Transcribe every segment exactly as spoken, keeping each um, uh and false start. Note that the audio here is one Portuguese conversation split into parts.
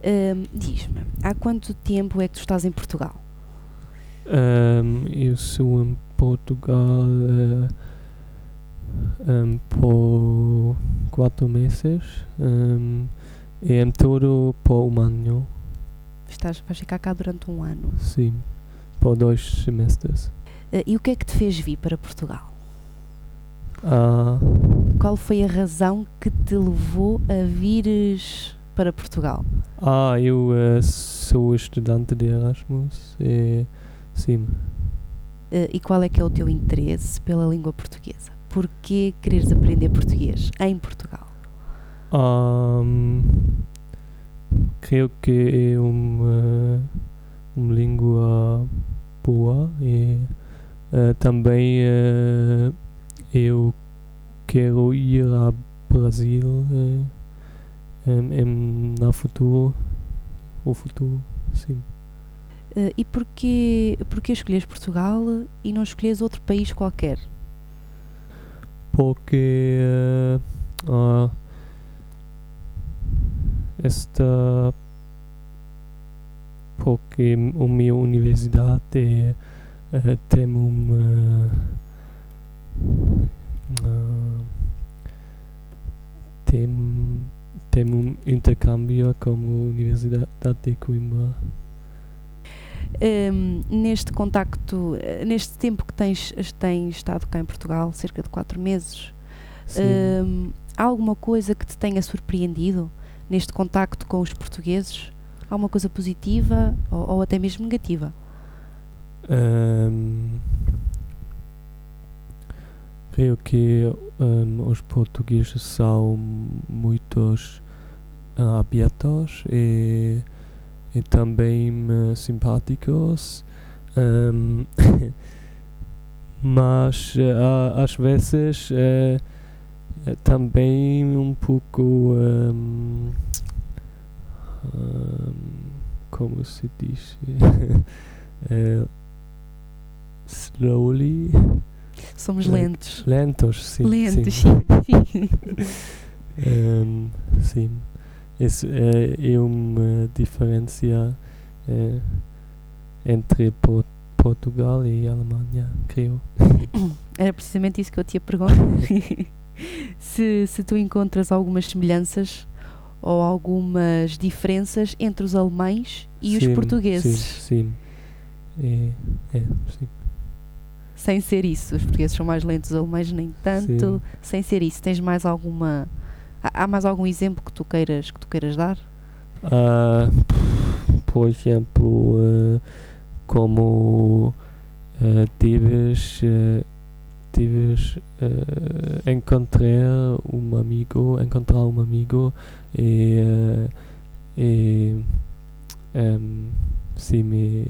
Um, diz-me, há quanto tempo é que tu estás em Portugal? Um, eu sou em Portugal uh, um, por quatro meses um, e em todo por um ano. Estás, vais ficar cá durante um ano. Sim, por dois semestres. Uh, e o que é que te fez vir para Portugal? Ah, Qual foi a razão que te levou a vires para Portugal? ah eu uh, sou estudante de Erasmus e sim. Uh, e qual é que é o teu interesse pela língua portuguesa? Porquê quereres aprender português em Portugal? Um, creio que é uma, uma língua boa e uh, também uh, eu quero ir ao Brasil uh, em, em, no futuro, o futuro, sim. Uh, e porquê, porquê escolhes Portugal e não escolhes outro país qualquer? Porque uh, uh, esta porque a minha universidade uh, tem uma uh, tem, tem um intercâmbio com a Universidade de Coimbra. Um, neste contacto, neste tempo que tens, tens estado cá em Portugal, cerca de quatro meses, um, há alguma coisa que te tenha surpreendido neste contacto com os portugueses? Há uma coisa positiva ou, ou até mesmo negativa? Um, creio que um, os portugueses são muito uh, abertos e e também uh, simpáticos, um, mas uh, às vezes uh, também um pouco um, um, como se diz uh, slowly. Somos like, lentos. Lentos, sim. Lentos, sim. sim. um, sim. Isso é, é uma diferença é, entre Por- Portugal e Alemanha, creio. Era precisamente isso que eu te ia perguntar. se, se tu encontras algumas semelhanças ou algumas diferenças entre os alemães e sim, os portugueses. Sim, sim. É, é, sim. Sem ser isso, os portugueses são mais lentos, os alemães nem tanto. Sim. Sem ser isso, tens mais alguma... Há mais algum exemplo que tu queiras, que tu queiras dar? Uh, por exemplo, uh, como uh, deves, uh, deves uh, encontrar um amigo, encontrar um amigo e, uh, e um, se me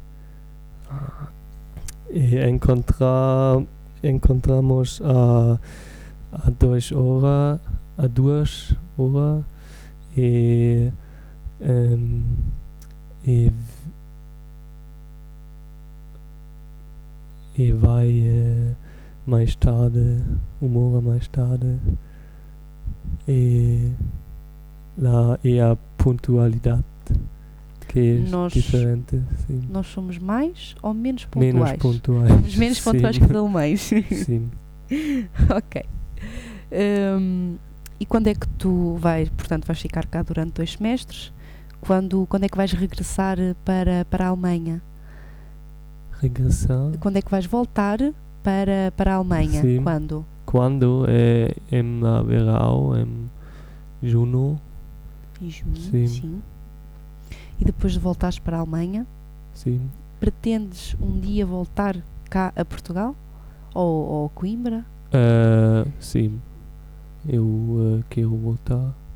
e encontrar encontramos a, a duas horas a duas horas e, um, e, e vai uh, mais tarde, uma hora mais tarde, e lá é a pontualidade que é nós, diferente. Sim. Nós somos mais ou menos pontuais? Menos pontuais. Os menos pontuais que os alemães. Sim. Ok. Um, e quando é que tu vais, portanto, vais ficar cá durante dois semestres? Quando, quando é que vais regressar para, para a Alemanha? Regressar? Quando é que vais voltar para, para a Alemanha? Sim. Quando? Quando? É em verão, em junho. Em junho, sim. sim. E depois de voltares para a Alemanha, sim. pretendes um dia voltar cá a Portugal? Ou, ou Coimbra? Uh, sim. Eu uh, quero voltar.